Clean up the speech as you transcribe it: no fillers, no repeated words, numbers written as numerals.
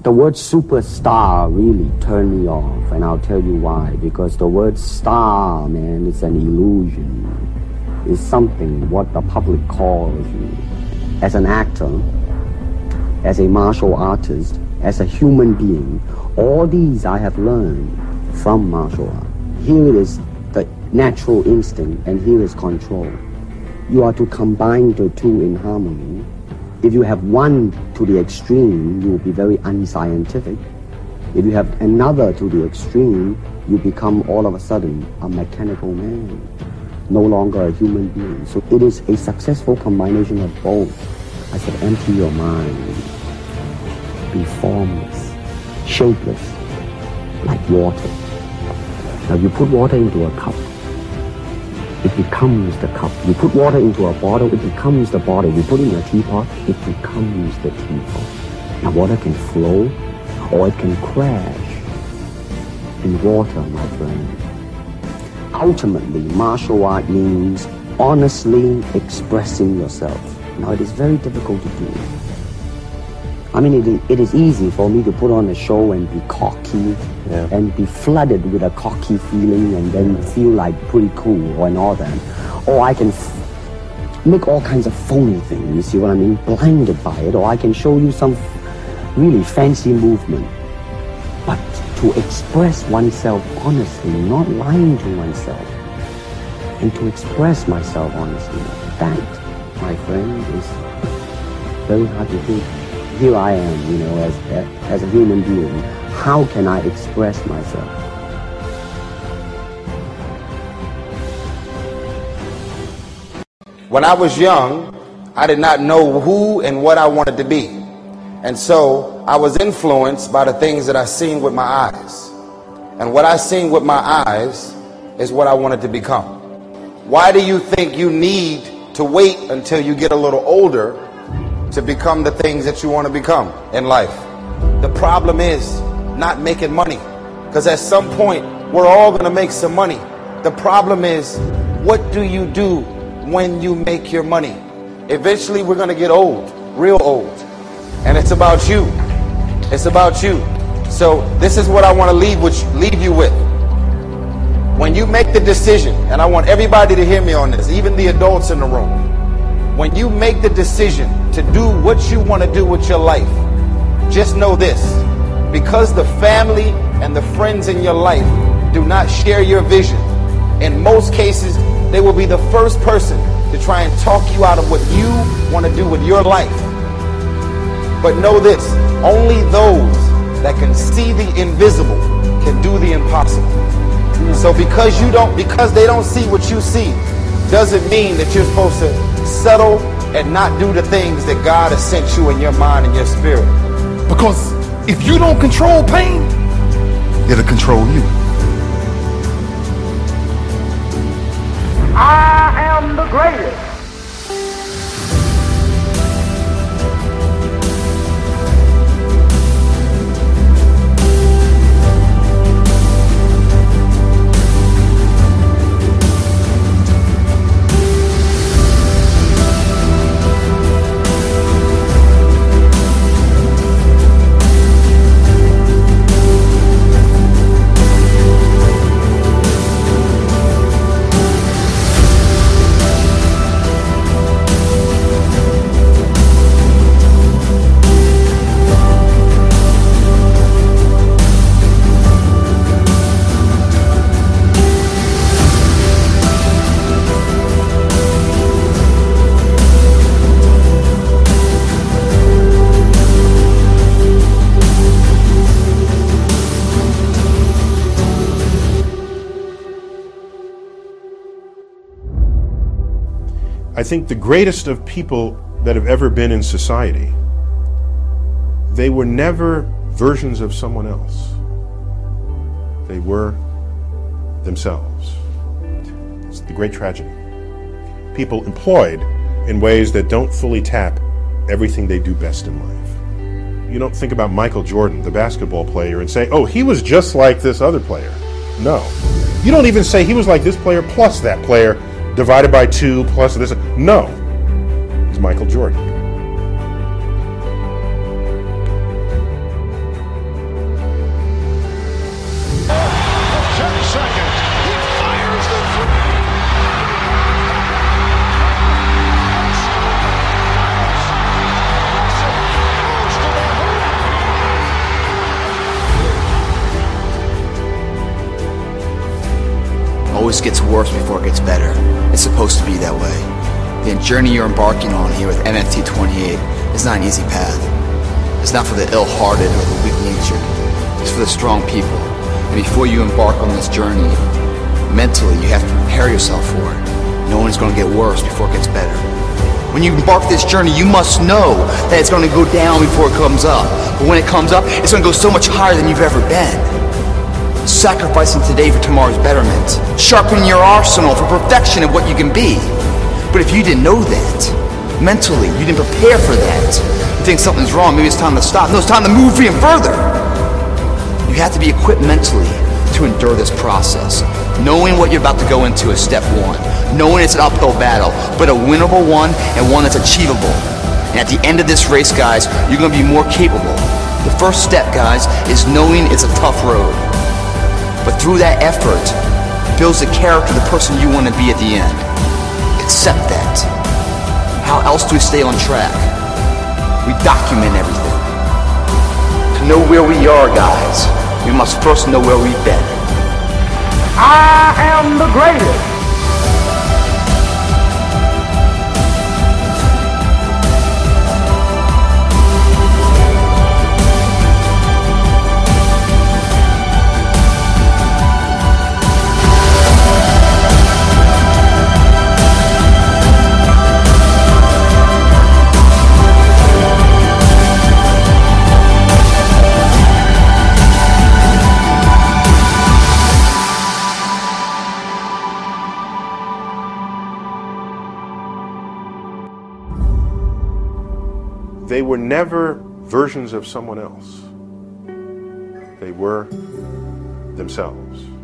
The word superstar really turned me off, and I'll tell you why. Because the word star, man, is an illusion. It's something what the public calls you. As an actor, as a martial artist, as a human being, all these I have learned from martial art. Here it is the natural instinct, and here is control. You are to combine the two in harmony. If you have one to the extreme, you will be very unscientific. If you have another to the extreme, you become all of a sudden a mechanical man, no longer a human being. So it is a successful combination of both. I said, empty your mind, be formless, shapeless, like water. Now you put water into a cup, it becomes the cup. You put water into a bottle, it becomes the bottle. You put it in a teapot, it becomes the teapot. Now water can flow or it can crash in water, my friend. Ultimately, martial art means honestly expressing yourself. Now it is very difficult to do. I mean, it is easy for me to put on a show and be cocky, and be flooded with a cocky feeling and then feel like pretty cool and all that. Or I can make all kinds of phony things, you see what I mean, blinded by it. Or I can show you some really fancy movement. But to express oneself honestly, not lying to oneself, and to express myself honestly, that, my friend, is very hard to do. Here I am, you know, as a human being. How can I express myself? When I was young, I did not know who and what I wanted to be. And so I was influenced by the things that I seen with my eyes. And what I seen with my eyes is what I wanted to become. Why do you think you need to wait until you get a little older to become the things that you want to become in life? The problem is not making money, because at some point we're all going to make some money. The problem is, what do you do when you make your money? Eventually we're going to get old, real old, and it's about you. It's about you. So this is what I want to leave you with. When you make the decision, and I want everybody to hear me on this, even the adults in the room, when you make the decision to do what you want to do with your life, just know this: because the family and the friends in your life do not share your vision, in most cases they will be the first person to try and talk you out of what you want to do with your life. But know this: only those that can see the invisible can do the impossible. So because they don't see what you see, doesn't mean that you're supposed to settle and not do the things that God has sent you in your mind and your spirit. Because if you don't control pain, it'll control you. I am the greatest. I think the greatest of people that have ever been in society, they were never versions of someone else. They were themselves. It's the great tragedy. People employed in ways that don't fully tap everything they do best in life. You don't think about Michael Jordan, the basketball player, and say, oh, he was just like this other player. No. You don't even say he was like this player plus that player divided by 2 plus this. No. He's Michael Jordan. always gets worse before it gets better. It's supposed to be that way. The journey you're embarking on here with MFT 28 is not an easy path. It's not for the ill-hearted or the weak-natured. It's for the strong people. And before you embark on this journey, mentally, you have to prepare yourself for it. Knowing it's going to get worse before it gets better. When you embark this journey, you must know that it's going to go down before it comes up. But when it comes up, it's going to go so much higher than you've ever been. Sacrificing today for tomorrow's betterment. Sharpening your arsenal for perfection of what you can be. But if you didn't know that, mentally, you didn't prepare for that, you think something's wrong, maybe it's time to stop. No, it's time to move even further. You have to be equipped mentally to endure this process. Knowing what you're about to go into is step one. Knowing it's an uphill battle, but a winnable one and one that's achievable. And at the end of this race, guys, you're going to be more capable. The first step, guys, is knowing it's a tough road. But through that effort, builds the character, the person you want to be at the end. Accept that. How else do we stay on track? We document everything. To know where we are, guys, we must first know where we've been. I am the greatest. They were never versions of someone else. They were themselves.